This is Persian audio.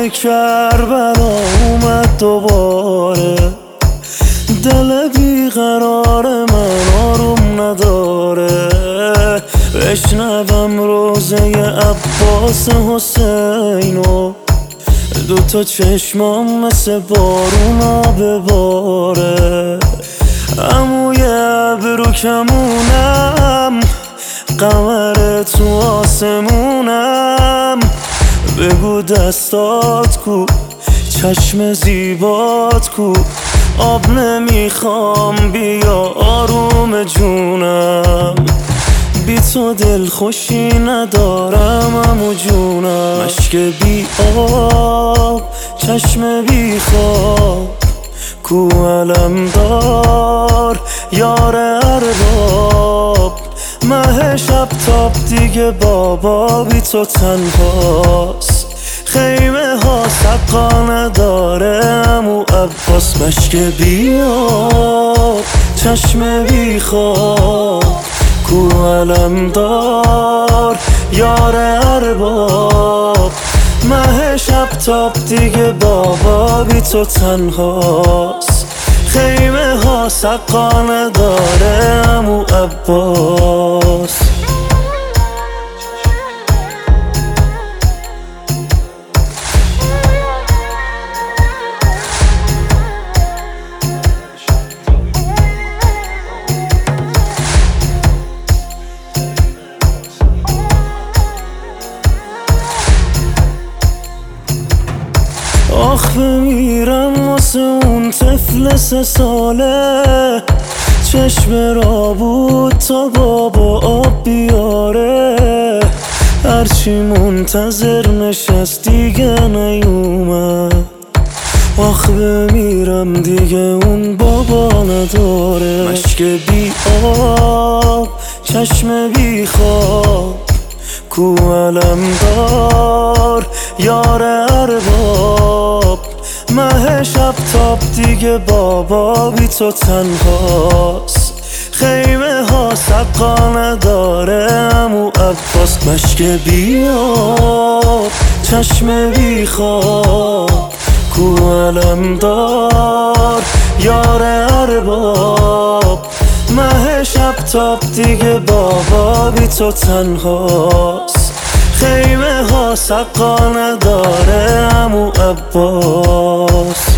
کربلا اومد دوباره، دل بیقرار من آروم نداره. بشنوم روزه عباس حسینو، دوتا چشمام مثل بارونا بباره. عموی ابرو کمونم، قمر تو آسمونم. بگو دستات کو، چشم زیبات کو. آب نمیخوام بیا آروم جونم، بی تو دل خوشی ندارم عمو جونم. مشک بی آب، چشم بی خواب، کو علمدار یار ارباب. مه شب تاب دیگه بابا بی تو تنهاست. خیمه ها سقا نداره عمو عباس. مشک بی آب، چشم بی خواب، کو علمدار یار ارباب. مه شب تاب دیگه بابا بی تو تنهاست. خیمه ها سقا نداره عمو عباس. آخ بمیرم واسه اون طفل 3 ساله، چشم را بود تا بابا آب بیاره. هرچی منتظر نشست دیگه نیومد. آخ بمیرم دیگه اون بابا نداره. مشک بی آب، چشم بی خواب، کو علمدار یار ارباب. مه شب تاب دیگه بابا بی تو تنهاست. خیمه ها سقا نداره عمو عباس. مشک بی آب، چشم بی خواب، کو علمدار یار ارباب. مه شب تاب دیگه بابا بی تو تنهاست. خیمه ها سقا نداره عمو عباس.